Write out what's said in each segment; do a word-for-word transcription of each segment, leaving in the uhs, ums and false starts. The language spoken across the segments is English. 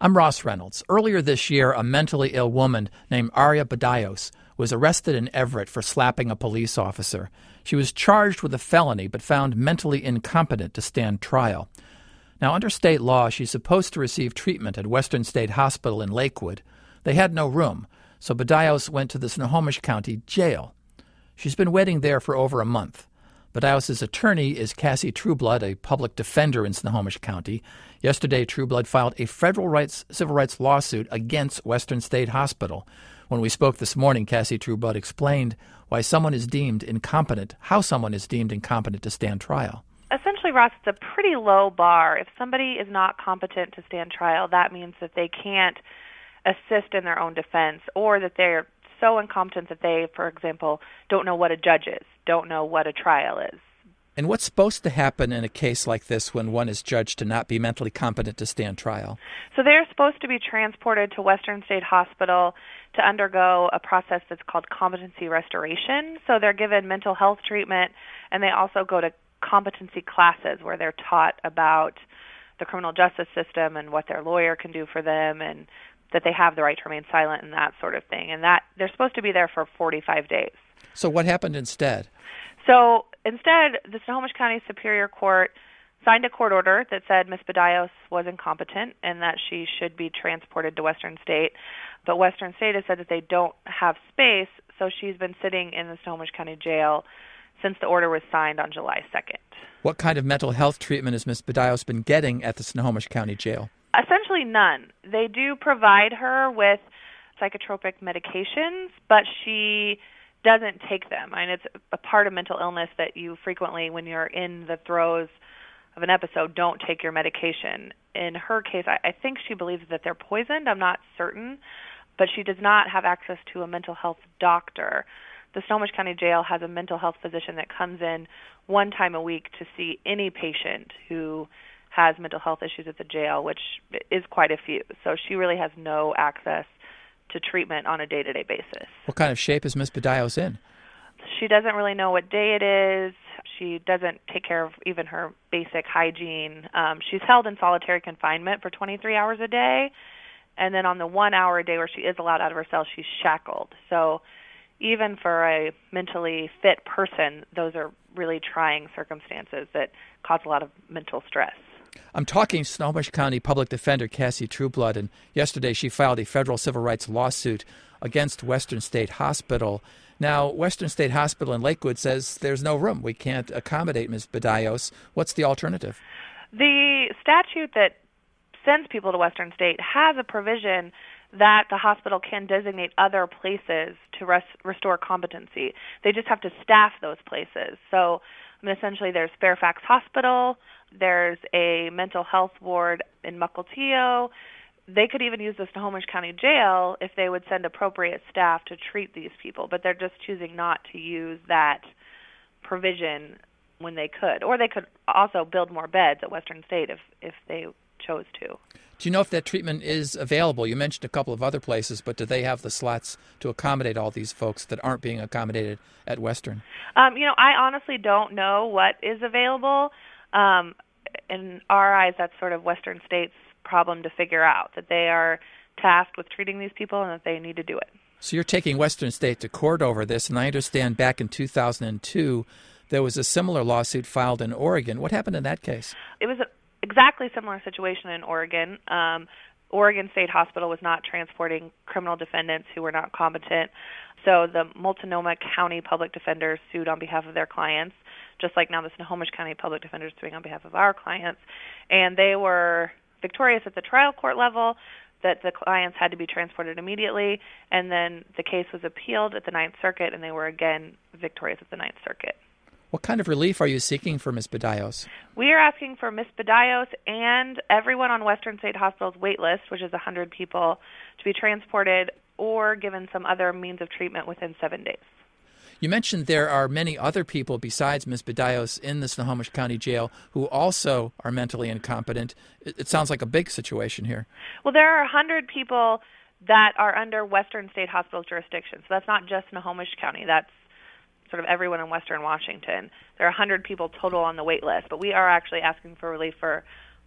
I'm Ross Reynolds. Earlier this year, a mentally ill woman named Arya Badaios was arrested in Everett for slapping a police officer. She was charged with a felony but found mentally incompetent to stand trial. Now, under state law, she's supposed to receive treatment at Western State Hospital in Lakewood. They had no room, so Badaios went to the Snohomish County Jail. She's been waiting there for over a month. Badaios' attorney is Cassie Trueblood, a public defender in Snohomish County. Yesterday, Trueblood filed a federal rights, civil rights lawsuit against Western State Hospital. When we spoke this morning, Cassie Trueblood explained why someone is deemed incompetent, how someone is deemed incompetent to stand trial. Essentially, Ross, it's a pretty low bar. If somebody is not competent to stand trial, that means that they can't assist in their own defense, or that they're so incompetent that they, for example, don't know what a judge is, don't know what a trial is. And what's supposed to happen in a case like this when one is judged to not be mentally competent to stand trial? So they're supposed to be transported to Western State Hospital to undergo a process that's called competency restoration. So they're given mental health treatment, and they also go to competency classes where they're taught about the criminal justice system and what their lawyer can do for them, and that they have the right to remain silent and that sort of thing. And that they're supposed to be there for forty-five days. So what happened instead? So instead, the Snohomish County Superior Court signed a court order that said Miz Badaios was incompetent and that she should be transported to Western State. But Western State has said that they don't have space, so she's been sitting in the Snohomish County Jail since the order was signed on July second. What kind of mental health treatment has Miz Badaios been getting at the Snohomish County Jail? Essentially none. They do provide her with psychotropic medications, but she doesn't take them. I mean, it's a part of mental illness that you frequently, when you're in the throes of an episode, don't take your medication. In her case, I, I think she believes that they're poisoned. I'm not certain, but she does not have access to a mental health doctor. The Snohomish County Jail has a mental health physician that comes in one time a week to see any patient who has mental health issues at the jail, which is quite a few. So she really has no access to treatment on a day-to-day basis. What kind of shape is Miz Badaios in? She doesn't really know what day it is. She doesn't take care of even her basic hygiene. Um, she's held in solitary confinement for twenty-three hours a day, and then on the one hour a day where she is allowed out of her cell, she's shackled. So even for a mentally fit person, those are really trying circumstances that cause a lot of mental stress. I'm talking Snohomish County Public Defender Cassie Trueblood, and yesterday she filed a federal civil rights lawsuit against Western State Hospital. Now, Western State Hospital in Lakewood says there's no room. We can't accommodate Miz Badaios. What's the alternative? The statute that sends people to Western State has a provision that the hospital can designate other places to res- restore competency. They just have to staff those places. So I mean, essentially there's Fairfax Hospital, there's a mental health ward in Mukilteo. They could even use the Snohomish County Jail if they would send appropriate staff to treat these people, but they're just choosing not to use that provision when they could. Or they could also build more beds at Western State if, if they chose to. Do you know if that treatment is available? You mentioned a couple of other places, but do they have the slots to accommodate all these folks that aren't being accommodated at Western? Um, you know, I honestly don't know what is available. Um, in our eyes, that's sort of Western State's problem to figure out, that they are tasked with treating these people and that they need to do it. So you're taking Western State to court over this, and I understand back in two thousand two there was a similar lawsuit filed in Oregon. What happened in that case? It was an exactly similar situation in Oregon. Um, Oregon State Hospital was not transporting criminal defendants who were not competent, so the Multnomah County Public Defenders sued on behalf of their clients, just like now the Snohomish County Public Defender is suing on behalf of our clients. And they were victorious at the trial court level, that the clients had to be transported immediately, and then the case was appealed at the Ninth Circuit, and they were again victorious at the Ninth Circuit. What kind of relief are you seeking for Miz Badaios? We are asking for Miz Badaios and everyone on Western State Hospital's wait list, which is one hundred people, to be transported or given some other means of treatment within seven days. You mentioned there are many other people besides Miz Badaios in the Snohomish County Jail who also are mentally incompetent. It, it sounds like a big situation here. Well, there are one hundred people that are under Western State Hospital's jurisdiction. So that's not just Snohomish County. That's sort of everyone in Western Washington. There are one hundred people total on the wait list, but we are actually asking for relief for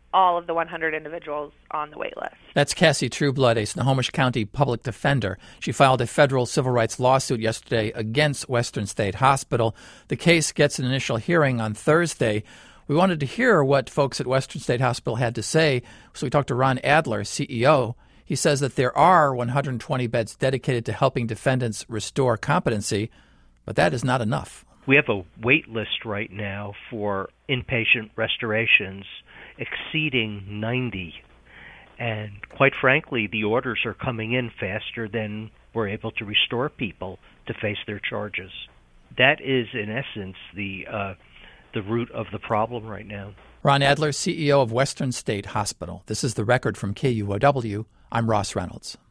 all of the one hundred individuals on the wait list. That's Cassie Trueblood, a Snohomish County public defender. She filed a federal civil rights lawsuit yesterday against Western State Hospital. The case gets an initial hearing on Thursday. We wanted to hear what folks at Western State Hospital had to say, so we talked to Ron Adler, C E O. He says that there are one hundred twenty beds dedicated to helping defendants restore competency, but that is not enough. We have a wait list right now for inpatient restorations exceeding ninety. And quite frankly, the orders are coming in faster than we're able to restore people to face their charges. That is, in essence, the uh, the root of the problem right now. Ron Adler, C E O of Western State Hospital. This is The Record from K U O W. I'm Ross Reynolds.